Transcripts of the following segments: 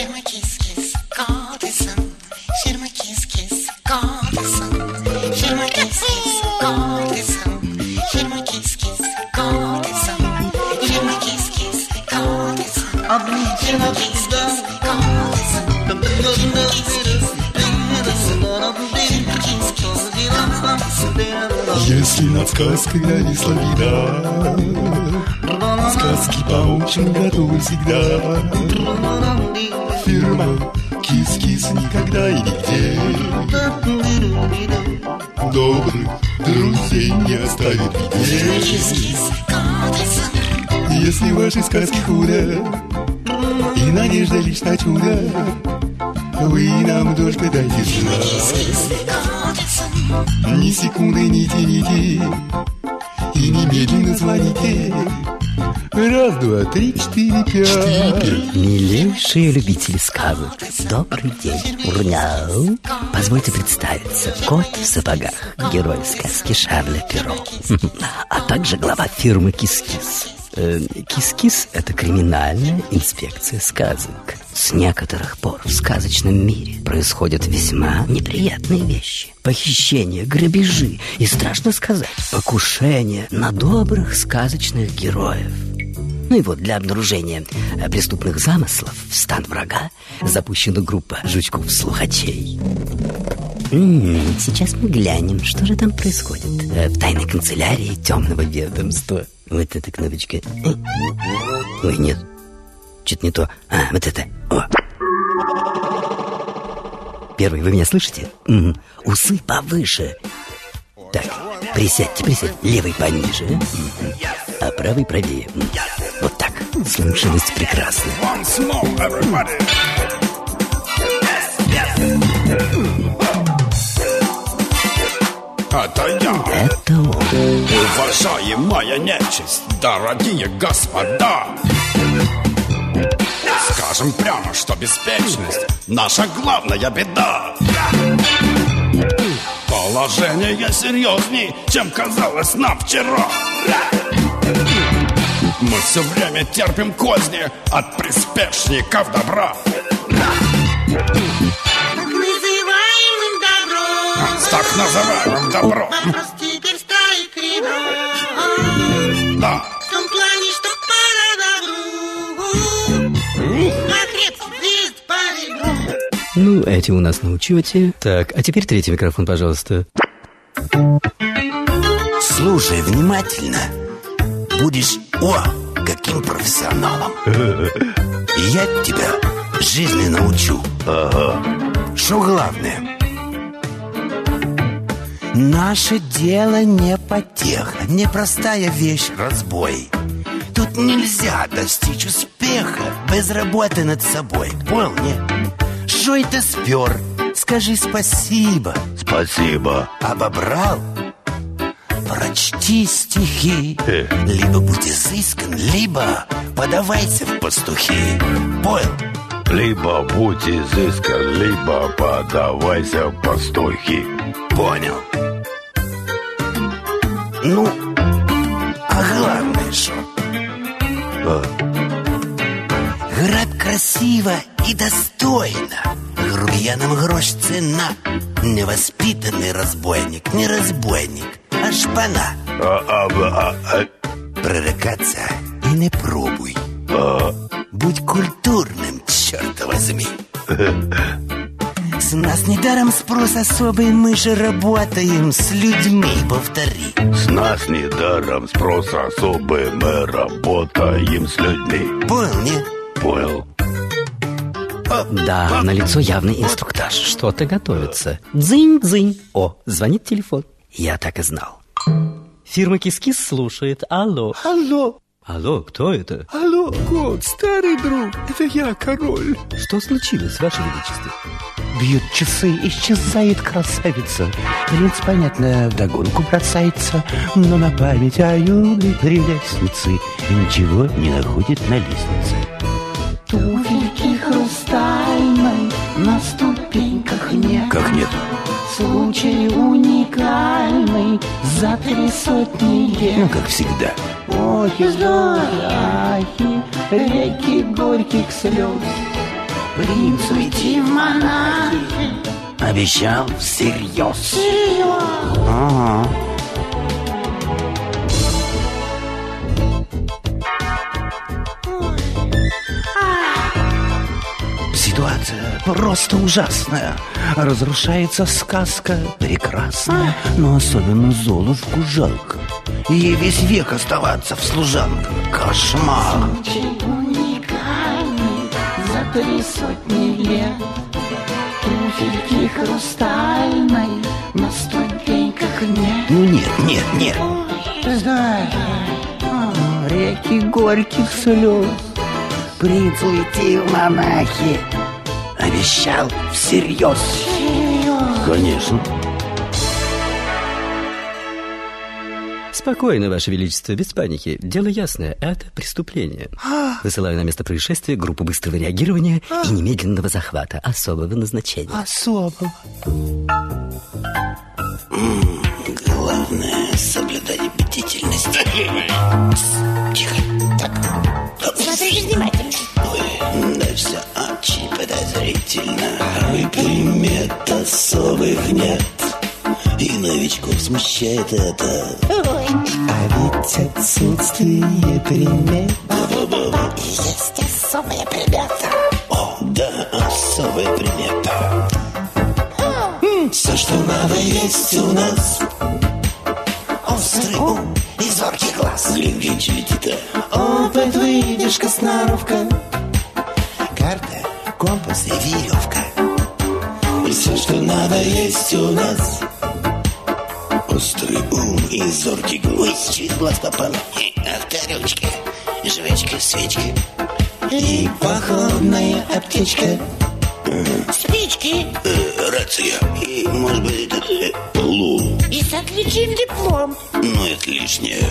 Фирма Кис-Кис, Котисон. Фирма Кис-Кис, Котисон. Фирма Кис-Кис, Котисон. Фирма Кис-Кис, Котисон. Фирма Кис-Кис, Котисон. Фирма Кис-Кис, Котисон. Если над сказкой нависла беда, сказки помочь мы готовы всегда. Фирма Кис-Кис никогда и нигде добрых друзей не оставит в беде. Если ваши сказки худо и надежда лишь на чудо, вы нам только дайте знать. Ни секунды не тяните и немедленно звоните. Раз, два, три, четыре, пять. Милейшие любители сказок, добрый день, урняу. Позвольте представиться. Кот в сапогах, герой сказки Шарля Перро, а также глава фирмы Кис-Кис. Кис-Кис – это криминальная инспекция сказок. С некоторых пор в сказочном мире происходят весьма неприятные вещи. Похищения, грабежи и, страшно сказать, покушения на добрых сказочных героев. Ну и вот для обнаружения преступных замыслов в стан врага запущена группа жучков-слухачей. Сейчас мы глянем, что же там происходит в тайной канцелярии темного ведомства. Вот эта кнопочка. Ой, нет, что-то не то. Вот это. О. Первый, вы меня слышите? Усы повыше. Так, присядьте. Левый пониже, а правый правее. Вот так. Слышимость прекрасная. Это он. Уважаемая нечисть, дорогие господа, скажем прямо, что беспечность наша главная беда. Положение серьезней, чем казалось нам вчера. Мы все время терпим козни от приспешников добра. Так называемым добром. Вопрос теперь стоит ребро. Да. В том плане, что пора добру. Хлеб есть по ребру. Ну, эти у нас на учете. Так, а теперь третий микрофон, пожалуйста. Слушай внимательно. Будешь, каким профессионалом. Я тебя жизни научу. Что главное? Наше дело не потеха, непростая вещь разбой. Тут нельзя достичь успеха без работы над собой. Понял, нет? Что это спер? Скажи спасибо. Спасибо. Обобрал? Прочти стихи. Либо будь изыскан, либо подавайся в пастухи. Понял? Либо будь изыскан, либо подавайся в пастухи. Понял. Ну, а главное что? Грабь красиво и достойно. Грубиянам грош цена. Невоспитанный разбойник, не разбойник, а шпана. Прорекаться и не пробуй. Будь культурным, черт возьми. С нас недаром спрос особый, мы же работаем с людьми, повтори. С нас недаром спрос особый, мы работаем с людьми. Понял, нет? Понял. Да, налицо явный инструктаж. Что-то готовится. Дзынь-дзынь. О, звонит телефон. Я так и знал. Фирма Кис-Кис слушает. Алло. Алло, кто это? Алло, кот, старый друг, это я, король. Что случилось, Ваше Величество? Бьют часы, исчезает красавица. Принц, понятно, вдогонку бросается, но на память о юной прелестнице ничего не находит на лестнице. Туфельки хрустальной на ступеньках нет. Как нет? Случай уникальный за 300 лет. Ну, как всегда. Охи, ахи, реки горьких слез. принцу идти в монахи. Обещал всерьез. Серьез. Ага. Ситуация просто ужасная. Разрушается сказка прекрасная, но особенно Золушку жалко. Ей весь век оставаться в служанках. Кошмар. Случай уникальный за 3 сотни лет. Туфельки хрустальной на ступеньках нет. Ну нет. Знаешь, Реки горьких слез. Принц уйти в монахи. Обещал всерьез. Конечно. Спокойно, Ваше Величество, без паники. Дело ясное, это преступление. Высылаю на место происшествия группу быстрого реагирования и немедленного захвата особого назначения. Особого. Главное соблюдать бдительность. Тихо. Так. Смотрите внимательно. Ой, да все очень подозрительно. И примет особых нет. И новичков смущает это. Ой. А ведь отсутствие примет. Есть особая примета. О, да, особая примета. Все, что надо, есть у нас. Острый ум и зоркий глаз. Глин-глин, чилитита. Опыт, выдержка, сноровка. Карта, компас и веревка. И все, что надо, есть у нас. Острый ум и зоркий глаз. Ой, чуть глаз попал. Авторучка, жвачка, свечка. И походная аптечка. Спички. Рация. И, может быть, это лум. И с отличием диплом. Ну, это лишнее.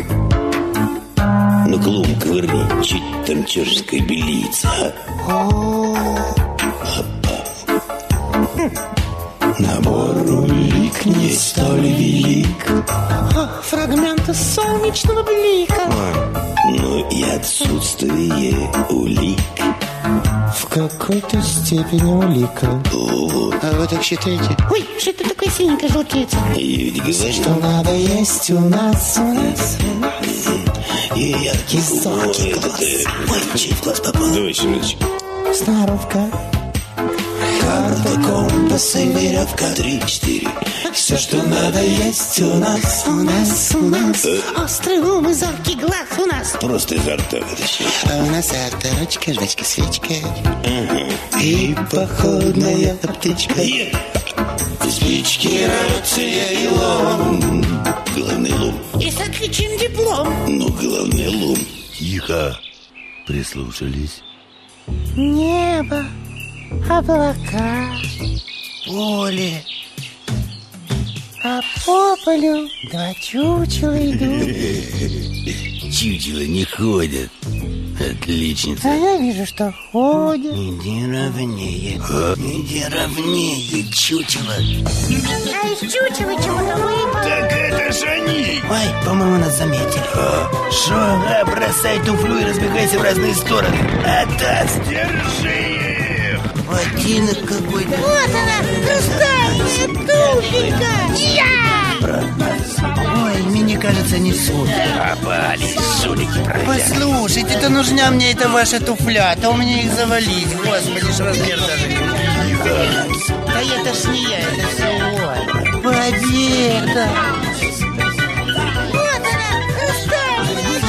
Ну, клум ковырни, чуть там чешская белица. Набор улик не столь велик. Фрагменты солнечного блика. Ну и отсутствие улик в какой-то степени улика. А вы так считаете? Ой, что это такое синенькое желтеется? И ведь говорю, что надо есть у нас. И яркий зоркий глаз. Ой, чуть в глаз попал. Давай, Семенович. Сноровка. Карта, компас и веревка. 3-4. Все, что надо, есть у нас. У нас. Острый ум и зоркий глаз у нас. Просто изо рта вытащи. А у нас авторучка, жвачка, свечка. И походная аптечка. Спички, рация и лом. Главный лом. И с отличием диплом. Ну, главный лом. Тихо. Прислушались. Небо, облака, Поле. а по полю 2 чучела идут. Чучело не ходят. Отличница. А я вижу, что ходят. Иди ровнее. Иди ровнее, чучело. А из чучела чего-то выпало. Так это же они! Ой, по-моему, нас заметили. Шо? Бросай туфлю и разбегайся в разные стороны. Атас! Держи их! Ботинок какой-то. Вот она, хрустальная туфелька. Ой, мне кажется, несут. Попались, жулики бродяги. Послушайте, это нужна мне эта ваша туфля, а то у меня их завалить. Господи, ж размер даже. Да это ж не я, это все он. Победа! Вот она, хрустальная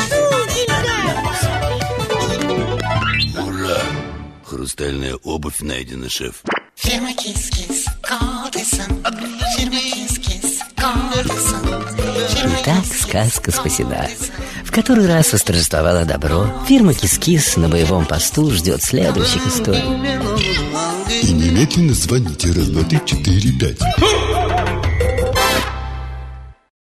туфелька. Ура! Хрустальная обувь найдена, шеф. Фирма Кис-Кис, Колдесон. Фирма Кис-Кис, Колдесон. Итак, сказка спасена. В который раз восторжествовало добро. Фирма Кис-Кис на боевом посту ждет следующих историй. И немедленно звоните. 1, 2, 3, 4, 5.